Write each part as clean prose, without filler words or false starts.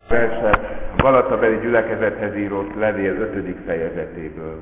Verset a Galatabeli gyülekezethez írott levél 5. fejezetéből.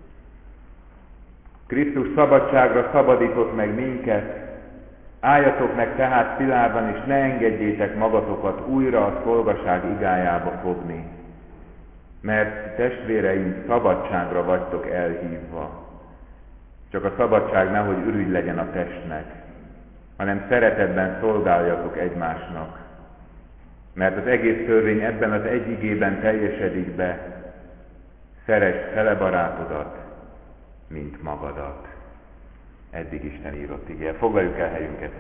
Krisztus szabadságra szabadított meg minket, álljatok meg tehát szilárdan, és ne engedjétek magatokat újra a szolgaság igájába fogni, mert testvéreim, szabadságra vagytok elhívva. Csak a szabadság nehogy ürügy legyen a testnek, hanem szeretetben szolgáljatok egymásnak. Mert az egész törvény ebben az egy igében teljesedik be, szeresd fele barátodat, mint magadat. Eddig Isten írott igéje. Foglaljuk el helyünket.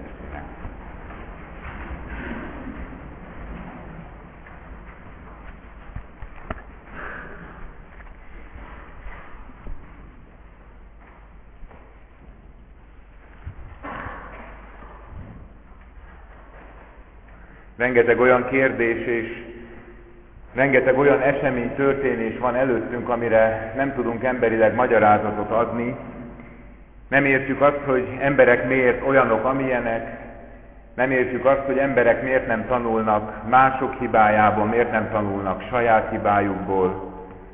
Rengeteg olyan kérdés és rengeteg olyan esemény, történés van előttünk, amire nem tudunk emberileg magyarázatot adni. Nem értjük azt, hogy emberek miért olyanok, amilyenek. Nem értjük azt, hogy emberek miért nem tanulnak mások hibájából, miért nem tanulnak saját hibájukból.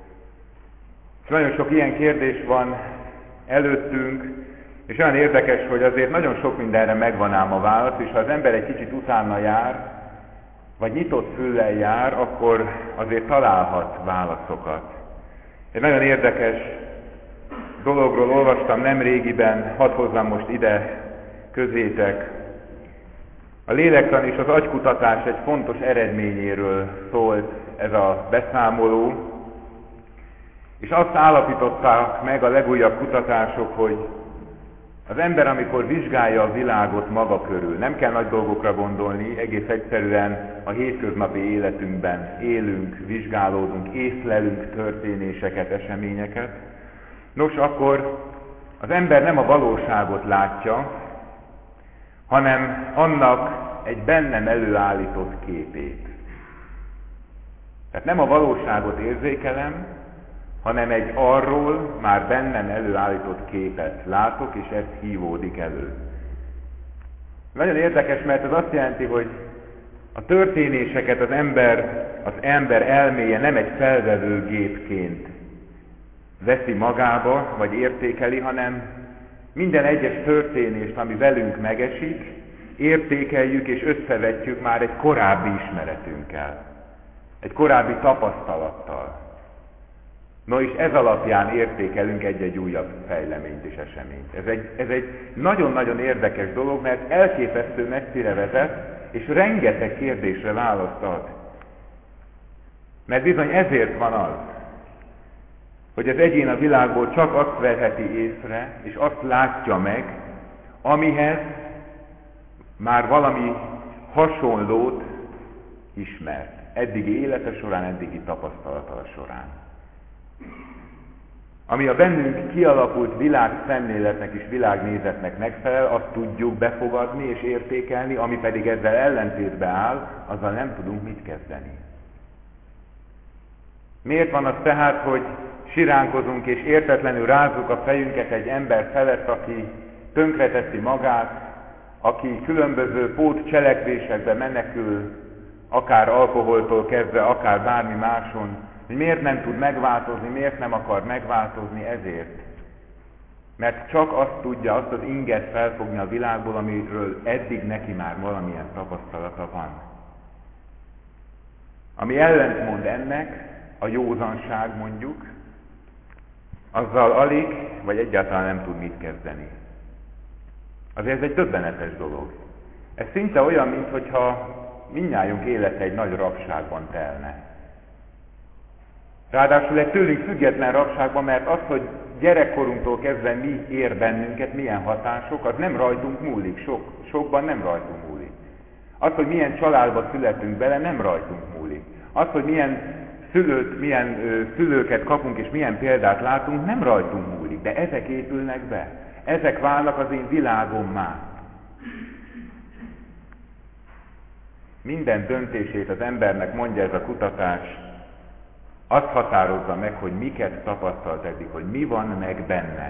És nagyon sok ilyen kérdés van előttünk, és olyan érdekes, hogy azért nagyon sok mindenre megvan ám a válasz, és ha az ember egy kicsit utána jár, vagy nyitott füllel jár, akkor azért találhat válaszokat. Egy nagyon érdekes dologról olvastam nemrégiben, hadd hozzam most ide közétek. A lélektan és az agykutatás egy fontos eredményéről szólt ez a beszámoló, és azt állapították meg a legújabb kutatások, hogy az ember, amikor vizsgálja a világot maga körül, nem kell nagy dolgokra gondolni, egész egyszerűen a hétköznapi életünkben élünk, vizsgálódunk, észlelünk történéseket, eseményeket. Nos, akkor az ember nem a valóságot látja, hanem annak egy bennem előállított képét. Tehát nem a valóságot érzékelem, hanem egy arról már bennem előállított képet látok, és ez hívódik elő. Nagyon érdekes, mert ez azt jelenti, hogy a történéseket az ember elméje nem egy felvevő gépként veszi magába, vagy értékeli, hanem minden egyes történést, ami velünk megesik, értékeljük és összevetjük már egy korábbi ismeretünkkel, egy korábbi tapasztalattal. No, és ez alapján értékelünk egy-egy újabb fejleményt és eseményt. Ez egy nagyon-nagyon érdekes dolog, mert elképesztő messzire vezet, és rengeteg kérdésre választ ad. Mert bizony ezért van az, hogy az egyén a világból csak azt veheti észre, és azt látja meg, amihez már valami hasonlót ismert. Eddigi élete során, eddigi tapasztalata során. Ami a bennünk kialakult világszemléletnek és világnézetnek megfelel, azt tudjuk befogadni és értékelni, ami pedig ezzel ellentétbe áll, azzal nem tudunk mit kezdeni. Miért van az tehát, hogy siránkozunk és értetlenül rázzuk a fejünket egy ember felett, aki tönkreteszi magát, aki különböző pótcselekvésekbe menekül, akár alkoholtól kezdve, akár bármi máson, hogy miért nem tud megváltozni, miért nem akar megváltozni ezért. Mert csak azt tudja, azt az inget felfogni a világból, amiről eddig neki már valamilyen tapasztalata van. Ami ellentmond ennek, a józanság mondjuk, azzal alig, vagy egyáltalán nem tud mit kezdeni. Azért ez egy döbbenetes dolog. Ez szinte olyan, mintha mindnyájunk élete egy nagy rabságban telne. Ráadásul egy tőlünk független rabságban, mert az, hogy gyerekkorunktól kezdve mi ér bennünket, milyen hatások, az nem rajtunk múlik, sokban nem rajtunk múlik. Az, hogy milyen családba születünk bele, nem rajtunk múlik. Az, hogy milyen szülőket kapunk és milyen példát látunk, nem rajtunk múlik, de ezek épülnek be. Ezek válnak az én világommá. Minden döntését az embernek, mondja ez a kutatás, azt határozza meg, hogy miket tapasztalt eddig, hogy mi van meg benne.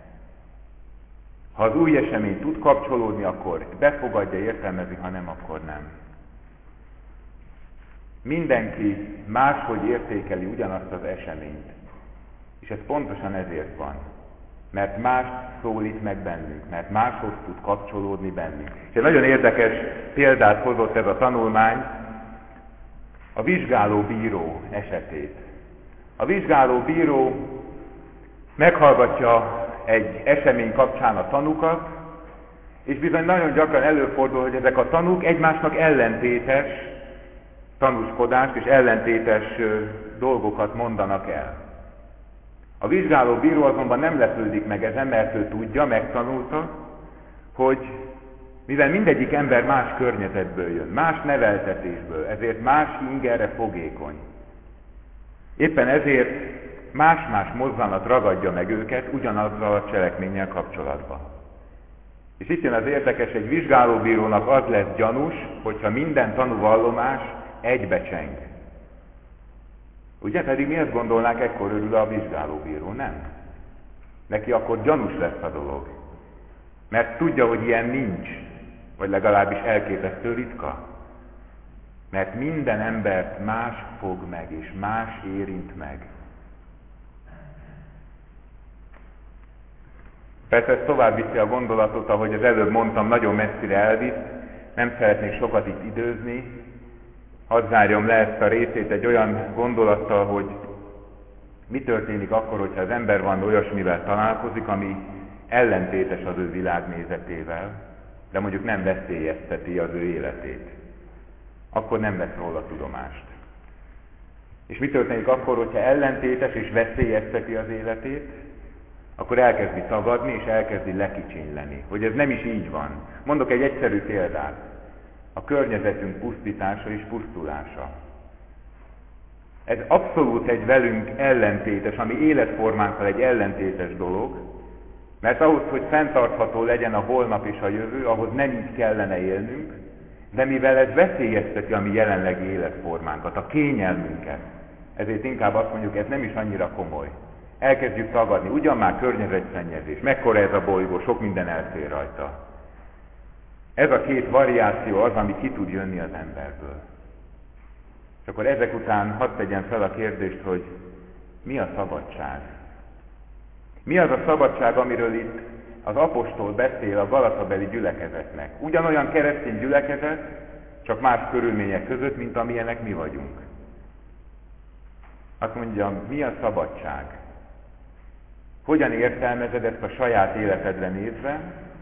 Ha az új esemény tud kapcsolódni, akkor befogadja, értelmezi, ha nem, akkor nem. mindenki máshogy értékeli ugyanazt az eseményt. És ez pontosan ezért van. Mert mást szólít meg bennünk, mert máshoz tud kapcsolódni bennünk. És egy nagyon érdekes példát hozott ez a tanulmány, a vizsgáló bíró esetét. A vizsgáló bíró meghallgatja egy esemény kapcsán a tanúkat, és bizony nagyon gyakran előfordul, hogy ezek a tanúk egymásnak ellentétes tanúskodást és ellentétes dolgokat mondanak el. A vizsgáló bíró azonban nem lepődik meg ezen, mert ő tudja, megtanulta, hogy mivel mindegyik ember más környezetből jön, más neveltetésből, ezért más ingerre fogékony. Éppen ezért más-más mozzanat ragadja meg őket ugyanazzal a cselekménnyel kapcsolatban. És itt jön az érdekes, egy vizsgálóbírónak az lesz gyanús, hogyha minden tanúvallomás egybecseng. Ugye? Pedig mi ezt gondolnánk, ekkor örül a vizsgálóbíró, nem? Neki akkor gyanús lesz a dolog. Mert tudja, hogy ilyen nincs, vagy legalábbis elképesztő ritka. Mert minden embert más fog meg, és más érint meg. Persze ez tovább viszi a gondolatot, ahogy az előbb mondtam, nagyon messzire elvisz, nem szeretnék sokat itt időzni. Hadd zárjam le ezt a részét egy olyan gondolattal, hogy mi történik akkor, hogyha az ember van olyasmivel találkozik, ami ellentétes az ő világnézetével, de mondjuk nem veszélyezteti az ő életét. Akkor nem vesz róla tudomást. És mi történik akkor, hogyha ellentétes és veszélyezteti az életét? Akkor elkezdi tagadni és elkezdi lekicsinyleni, hogy ez nem is így van. Mondok egy egyszerű példát. A környezetünk pusztítása és pusztulása. Ez abszolút egy velünk ellentétes, ami életformánkkal egy ellentétes dolog, mert ahhoz, hogy fenntartható legyen a holnap és a jövő, ahhoz nem így kellene élnünk, de mivel ez veszélyezteti a mi jelenlegi életformánkat, a kényelmünket, ezért inkább azt mondjuk, ez nem is annyira komoly. Elkezdjük tagadni, ugyan már környezetszennyezés, mekkora ez a bolygó, sok minden elfér rajta. Ez a két variáció az, ami ki tud jönni az emberből. És akkor ezek után hadd tegyem fel a kérdést, hogy mi a szabadság? Mi az a szabadság, amiről itt az apostol beszél a galatabeli gyülekezetnek? Ugyanolyan keresztény gyülekezet, csak más körülmények között, mint amilyenek mi vagyunk. Azt mondja, mi a szabadság? Hogyan értelmezed ezt a saját életedre nézve,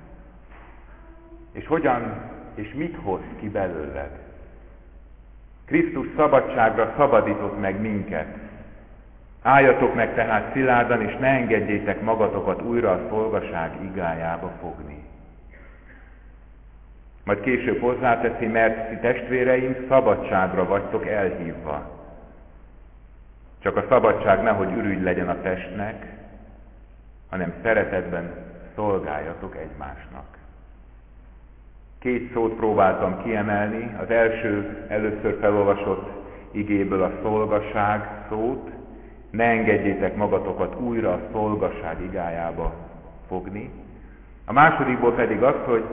és hogyan és mit hoz ki belőled? Krisztus szabadságra szabadított meg minket. Álljatok meg tehát szilárdan, és ne engedjétek magatokat újra a szolgaság igájába fogni. Majd később hozzáteszi, mert ti testvéreim, szabadságra vagytok elhívva. Csak a szabadság nehogy ürügy legyen a testnek, hanem szeretetben szolgáljatok egymásnak. Két szót próbáltam kiemelni. Az először felolvasott igéből a szolgaság szót. Ne engedjétek magatokat újra a szolgaság igájába fogni. A másodikból pedig az, hogy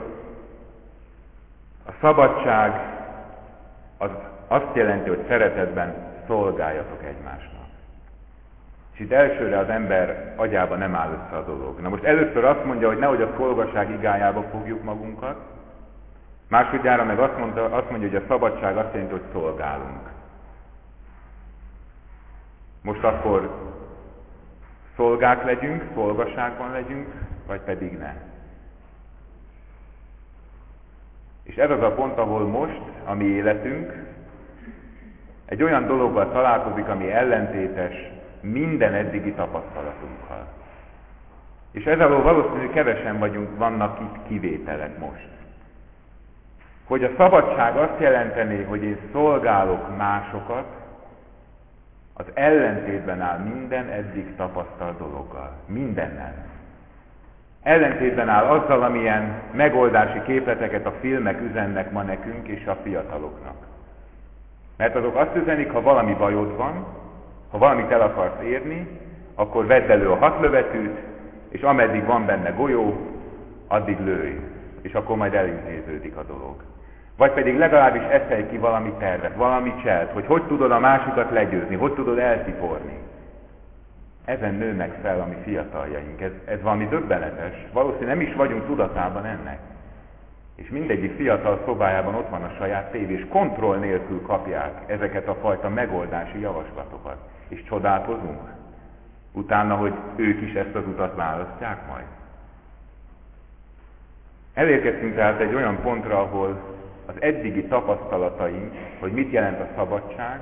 a szabadság az azt jelenti, hogy szeretetben szolgáljatok egymásnak. És itt elsőre az ember agyába nem áll össze a dolog. Na most először azt mondja, hogy nehogy a szolgaság igájába fogjuk magunkat, másodjára meg azt mondja, hogy a szabadság azt jelenti, hogy szolgálunk. Most akkor szolgák legyünk, szolgaságban legyünk, vagy pedig ne. És ez az a pont, ahol most a mi életünk egy olyan dologgal találkozik, ami ellentétes minden eddigi tapasztalatunkkal. És ez alól valószínűleg kevesen vannak itt kivételek most. Hogy a szabadság azt jelentené, hogy én szolgálok másokat, az ellentétben áll minden eddig tapasztalt dologgal. Mindennel. Ellentétben áll azzal, amilyen megoldási képleteket a filmek üzennek ma nekünk és a fiataloknak. Mert azok azt üzenik, ha valami bajod van, ha valamit el akarsz érni, akkor vedd elő a 6 lövetűt, és ameddig van benne golyó, addig lőj. És akkor majd elintéződik a dolog. Vagy pedig legalábbis eszelj ki valami tervet, valami cselt, hogy tudod a másikat legyőzni, hogy tudod eltiporni. Ezen nőnek fel a mi fiataljaink. Ez valami döbbenetes. Valószínűleg nem is vagyunk tudatában ennek. És mindegyik fiatal szobájában ott van a saját tévé, és kontroll nélkül kapják ezeket a fajta megoldási javaslatokat. És csodálkozunk utána, hogy ők is ezt az utat választják majd. Elérkeztünk tehát egy olyan pontra, ahol az eddigi tapasztalataink, hogy mit jelent a szabadság,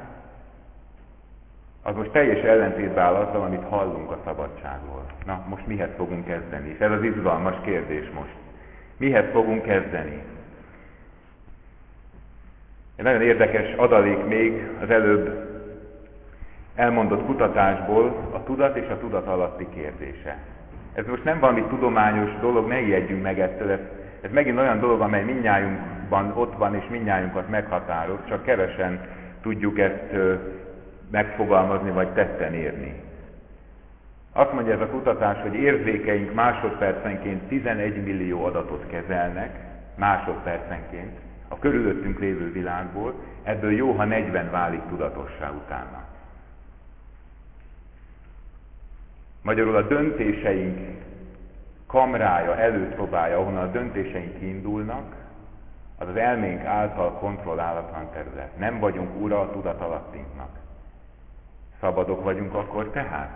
az most teljes ellentétben áll azzal, amit hallunk a szabadságról. Na, most mihez fogunk kezdeni? És ez az izgalmas kérdés most. Mihez fogunk kezdeni? Egy nagyon érdekes adalék még az előbb elmondott kutatásból a tudat és a tudat alatti kérdése. Ez most nem valami tudományos dolog, ne ijedjünk meg ettől. Ez megint olyan dolog, amely mindnyájunkban ott van, és mindnyájunkat meghatároz, csak kevesen tudjuk ezt megfogalmazni, vagy tetten érni. Azt mondja ez a kutatás, hogy érzékeink másodpercenként 11 millió adatot kezelnek, másodpercenként, a körülöttünk lévő világból, ebből jó, ha 40 válik tudatossá utána. Magyarul a döntéseink kamrája, előszobája, ahonnan a döntéseink kiindulnak, az az elménk által kontrollálatlan terület. Nem vagyunk ura a tudatalattinknak. Szabadok vagyunk akkor tehát?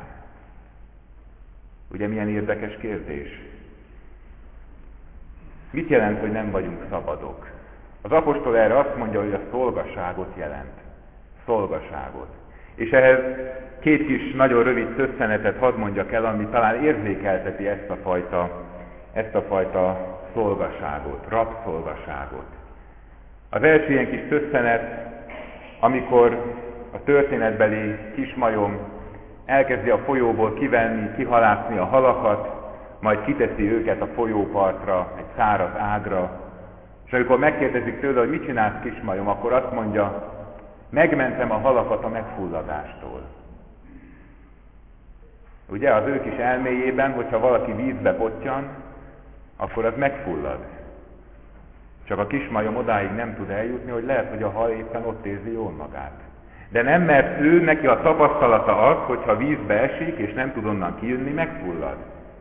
Ugye milyen érdekes kérdés? Mit jelent, hogy nem vagyunk szabadok? Az apostol erre azt mondja, hogy a szolgaságot jelent. Szolgaságot. És ehhez két kis, nagyon rövid szösszenetet hadd mondjak el, ami talán érzékelteti ezt a fajta szolgaságot, rabszolgaságot. Az első ilyen kis szösszenet, amikor a történetbeli kismajom elkezdi a folyóból kivenni, kihalászni a halakat, majd kiteszi őket a folyópartra, egy száraz ágra, és amikor megkérdezik tőle, hogy mit csinálsz, kismajom, akkor azt mondja, megmentem a halakat a megfulladástól. Ugye az ő kis elméjében, hogyha valaki vízbe pottyan, akkor az megfullad. Csak a kismajom odáig nem tud eljutni, hogy lehet, hogy a hal éppen ott érzi jól magát. De nem, mert neki a tapasztalata az, hogyha vízbe esik, és nem tud onnan kijönni, megfullad.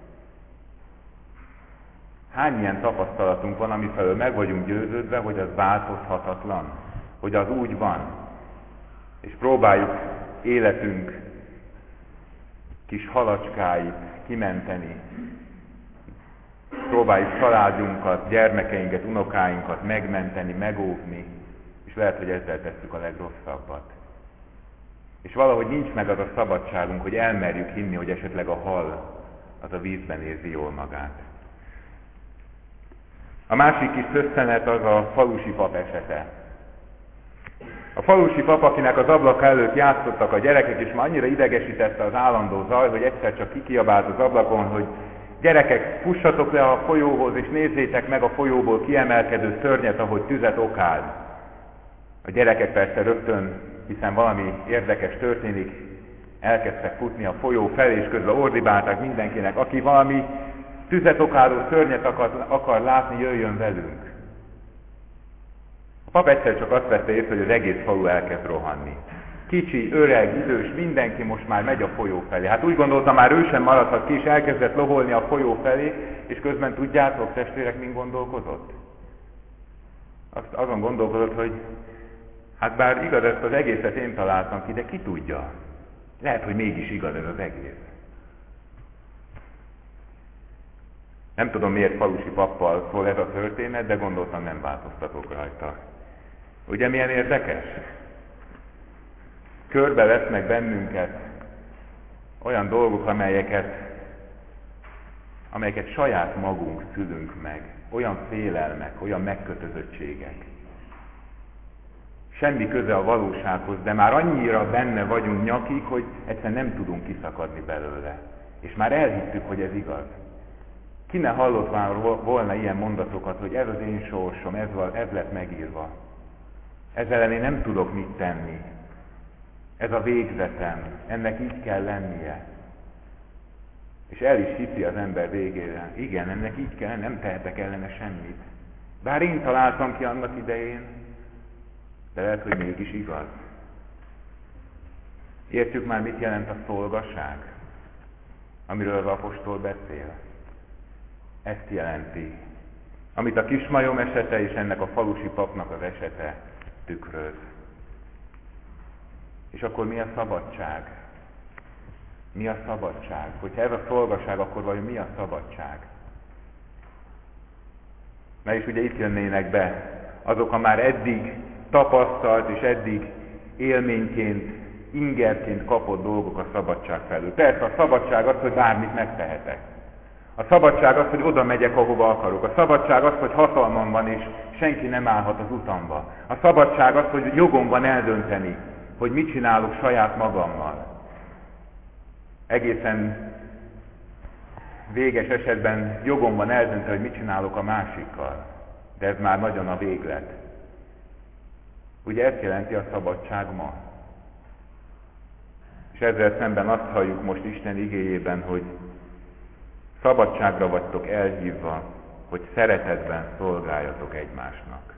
Hány ilyen tapasztalatunk van, amifelől meg vagyunk győződve, hogy az változhatatlan, hogy az úgy van. És próbáljuk életünk kis halacskáit kimenteni. Próbáljuk családunkat, gyermekeinket, unokáinkat megmenteni, megóvni, és lehet, hogy ezzel tesszük a legrosszabbat. És valahogy nincs meg az a szabadságunk, hogy elmerjük hinni, hogy esetleg a hal az a vízben érzi jól magát. A másik kis szösszenet az a falusi pap esete. A falusi pap, akinek az ablaka előtt játszottak a gyerekek, és már annyira idegesítette az állandó zaj, hogy egyszer csak kikiabált az ablakon, hogy gyerekek, fussatok le a folyóhoz, és nézzétek meg a folyóból kiemelkedő szörnyet, ahogy tüzet okád. A gyerekek persze rögtön, hiszen valami érdekes történik, elkezdtek futni a folyó felé, és közben ordibálták mindenkinek, aki valami tüzet okádó szörnyet akar látni, jöjjön velünk. A pap egyszer csak azt vette észre, hogy az egész falu elkezd rohanni. Kicsi, öreg, idős, mindenki most már megy a folyó felé. Hát úgy gondolta, már ő sem maradhat ki, és elkezdett loholni a folyó felé, és közben tudjátok, testvérek, min gondolkozott? Azon gondolkozott, hogy hát bár igaz, ezt az egészet én találtam ki, de ki tudja? Lehet, hogy mégis igaz ez az egész. Nem tudom, miért falusi pappal szól ez a történet, de gondoltam, nem változtatok rajta. Ugye milyen érdekes? Körbe vesznek bennünket olyan dolgok, amelyeket saját magunk szülünk meg. Olyan félelmek, olyan megkötözöttségek. Semmi köze a valósághoz, de már annyira benne vagyunk nyakig, hogy egyszerűen nem tudunk kiszakadni belőle. És már elhittük, hogy ez igaz. Ki ne hallott már volna ilyen mondatokat, hogy ez az én sorsom, ez lett megírva. Ezzel ellen én nem tudok mit tenni. Ez a végzetem, ennek így kell lennie. És el is hiszi az ember végére. Igen, ennek így kell, nem tehetek ellene semmit. Bár én találtam ki annak idején, de lehet, hogy mégis igaz. Értjük már, mit jelent a szolgaság, amiről az apostol beszél. Ezt jelenti, amit a kismajom esete és ennek a falusi papnak az esete tükröz. És akkor mi a szabadság? Mi a szabadság? Hogyha ez a szolgaság, akkor vajon mi a szabadság? Na és ugye itt jönnének be azok a már eddig tapasztalt és eddig élményként, ingerként kapott dolgok a szabadság felől. Persze a szabadság az, hogy bármit megtehetek. A szabadság az, hogy oda megyek, ahova akarok. A szabadság az, hogy hatalmam van, és senki nem állhat az utamba. A szabadság az, hogy jogom van eldönteni, hogy mit csinálok saját magammal. Egészen véges esetben jogom van eldönteni, hogy mit csinálok a másikkal. De ez már nagyon a véglet. Ugye ezt jelenti a szabadság ma. És ezzel szemben azt halljuk most Isten igéjében, hogy szabadságra vagytok elhívva, hogy szeretetben szolgáljatok egymásnak.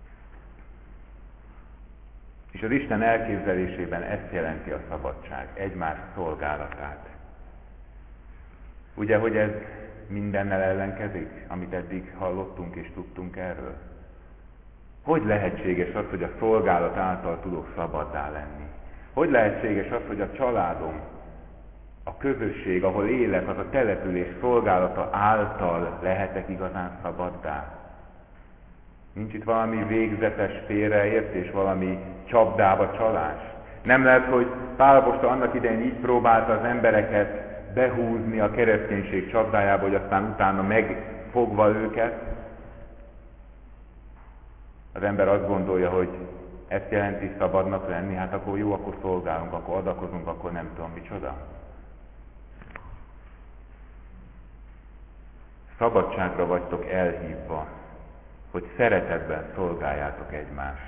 És az Isten elképzelésében ezt jelenti a szabadság, egymás szolgálatát. Ugye, hogy ez mindennel ellenkezik, amit eddig hallottunk és tudtunk erről? Hogy lehetséges az, hogy a szolgálat által tudok szabaddá lenni? Hogy lehetséges az, hogy a családom, a közösség, ahol élek, az a település szolgálata által lehetek igazán szabaddá? Nincs itt valami végzetes félreértés, valami csapdába csalás? Nem lehet, hogy Pál apostol annak idején így próbálta az embereket behúzni a kereszténység csapdájába, hogy aztán utána megfogva őket? Az ember azt gondolja, hogy ezt jelenti szabadnak lenni, hát akkor jó, akkor szolgálunk, akkor adakozunk, akkor nem tudom micsoda. Szabadságra vagytok elhívva, hogy szeretetben szolgáljátok egymást.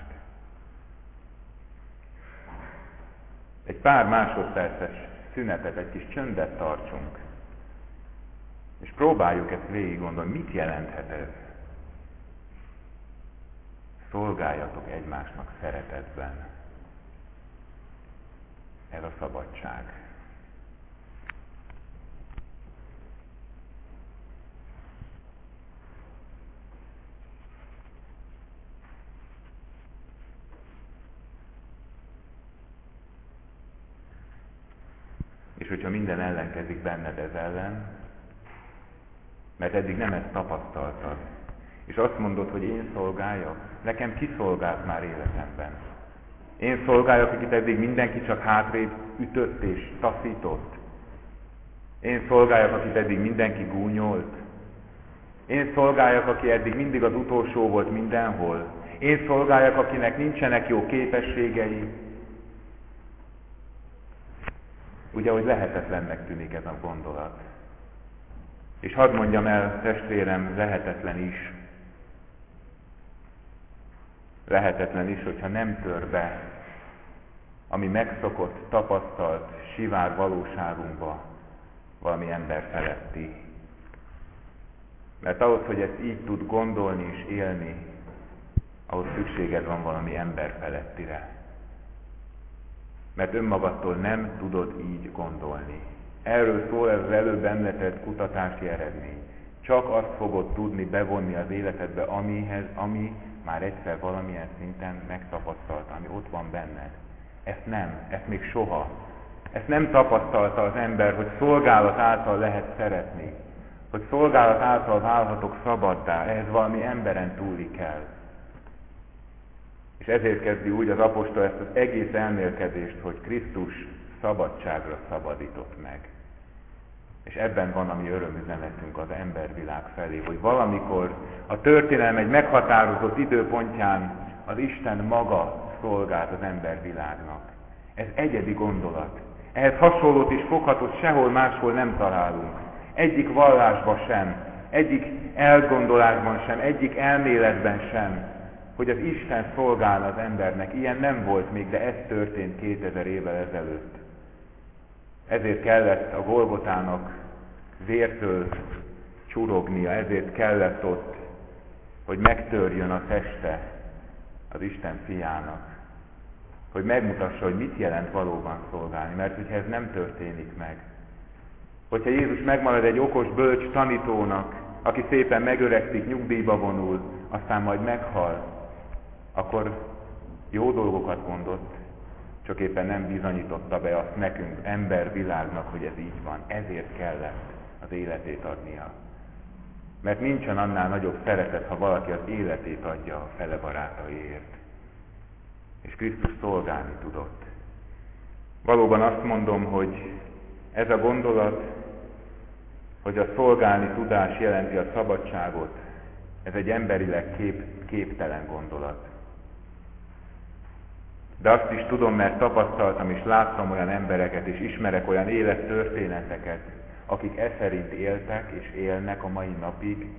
Egy pár másodperces szünetet, egy kis csöndet tartsunk, és próbáljuk ezt végig gondolni, mit jelenthet ez? Szolgáljatok egymásnak szeretetben. Ez a szabadság. És hogyha minden ellenkezik benned ez ellen, mert eddig nem ezt tapasztaltad, és azt mondod, hogy én szolgáljak, nekem ki szolgált már életemben? Én szolgáljak, akit eddig mindenki csak hátrébb ütött és taszított? Én szolgáljak, akit eddig mindenki gúnyolt? Én szolgáljak, aki eddig mindig az utolsó volt mindenhol? Én szolgáljak, akinek nincsenek jó képességei? Ugye, hogy lehetetlennek tűnik ez a gondolat. És hadd mondjam el, testvérem, lehetetlen is. Lehetetlen is, hogyha nem tör be a mi megszokott, tapasztalt, sivár valóságunkba valami ember feletti. Mert ahhoz, hogy ezt így tud gondolni és élni, ahhoz szükséged van valami ember felettire. Mert önmagadtól nem tudod így gondolni. Erről szól ez az előbb említett kutatási eredmény. Csak azt fogod tudni bevonni az életedbe, ami már egyszer valamilyen szinten megtapasztalta, ami ott van benned. Ezt nem, ezt még soha. Ezt nem tapasztalta az ember, hogy szolgálat által lehet szeretni, hogy szolgálat által válhatok szabaddá, ehhez valami emberen túli kell. És ezért kezdi úgy az apostol ezt az egész elmélkedést, hogy Krisztus szabadságra szabadított meg. És ebben van a mi örömüzenetünk az embervilág felé, hogy valamikor a történelem egy meghatározott időpontján az Isten maga szolgált az embervilágnak. Ez egyedi gondolat. Ehhez hasonlót és foghatót sehol máshol nem találunk. Egyik vallásban sem, egyik elgondolásban sem, egyik elméletben sem, hogy az Isten szolgál az embernek. Ilyen nem volt még, de ez történt 2000 évvel ezelőtt. Ezért kellett a Golgotának vértől csurognia, ezért kellett ott hogy megtörjön a teste az Isten fiának, hogy megmutassa, hogy mit jelent valóban szolgálni, mert hogyha ez nem történik meg, hogyha Jézus megmarad egy okos, bölcs tanítónak, aki szépen megöregszik, nyugdíjba vonul, aztán majd meghal, akkor jó dolgokat mondott, csak éppen nem bizonyította be azt nekünk, embervilágnak, hogy ez így van. Ezért kellett az életét adnia. Mert nincsen annál nagyobb szeretet, ha valaki az életét adja a fele barátaiért. És Krisztus szolgálni tudott. Valóban azt mondom, hogy ez a gondolat, hogy a szolgálni tudás jelenti a szabadságot, ez egy emberileg képtelen gondolat. De azt is tudom, mert tapasztaltam és láttam olyan embereket, és ismerek olyan élettörténeteket, akik e szerint éltek és élnek a mai napig,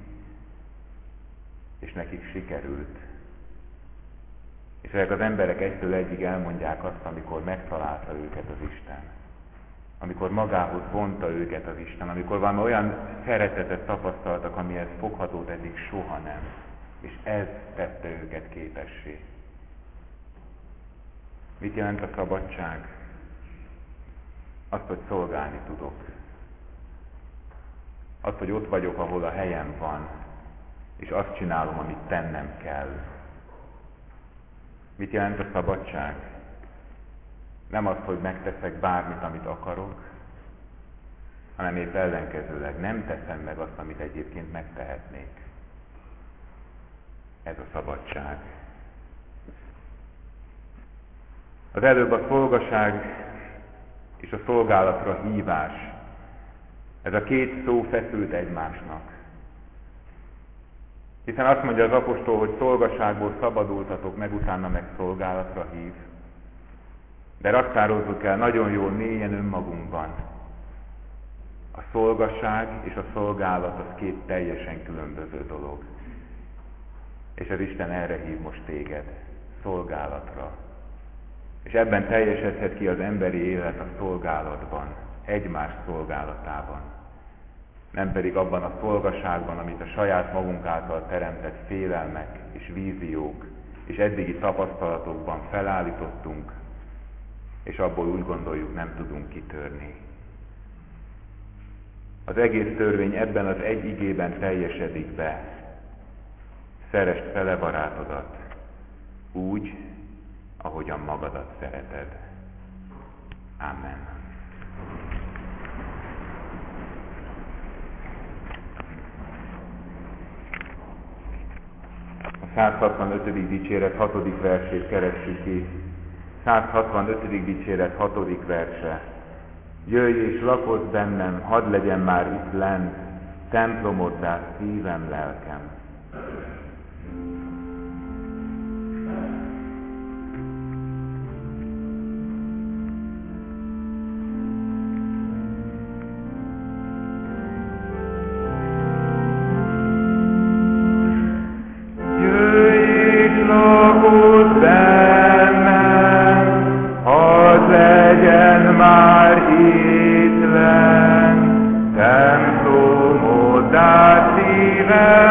és nekik sikerült. És ezek az emberek egytől egyig elmondják azt, amikor megtalálta őket az Isten. Amikor magához vonta őket az Isten, amikor valami olyan szeretetet tapasztaltak, amihez fogható eddig soha nem. És ez tette őket képessé. Mit jelent a szabadság? Azt, hogy szolgálni tudok. Azt, hogy ott vagyok, ahol a helyem van, és azt csinálom, amit tennem kell. Mit jelent a szabadság? Nem az, hogy megteszek bármit, amit akarok, hanem épp ellenkezőleg nem teszem meg azt, amit egyébként megtehetnék. Ez a szabadság. Az előbb a szolgaság és a szolgálatra hívás. Ez a két szó feszült egymásnak. Hiszen azt mondja az apostol, hogy szolgaságból szabadultatok meg, utána meg szolgálatra hív. De raktározzuk el nagyon jól mélyen önmagunkban. A szolgaság és a szolgálat az két teljesen különböző dolog. És az Isten erre hív most téged, szolgálatra. És ebben teljesedhet ki az emberi élet a szolgálatban, egymás szolgálatában. Nem pedig abban a szolgaságban, amit a saját magunk által teremtett félelmek és víziók és eddigi tapasztalatokban felállítottunk, és abból úgy gondoljuk, nem tudunk kitörni. Az egész törvény ebben az egy igében teljesedik be. Szeresd fele barátodat, úgy, ahogyan magadat szereted. Amen. A 165. dicséret 6. versét keressük ki. 165. dicséret 6. verse. Jöjj és lakozz bennem, hadd legyen már itt lent, templomoddá szívem, lelkem. Templomoddá szívem,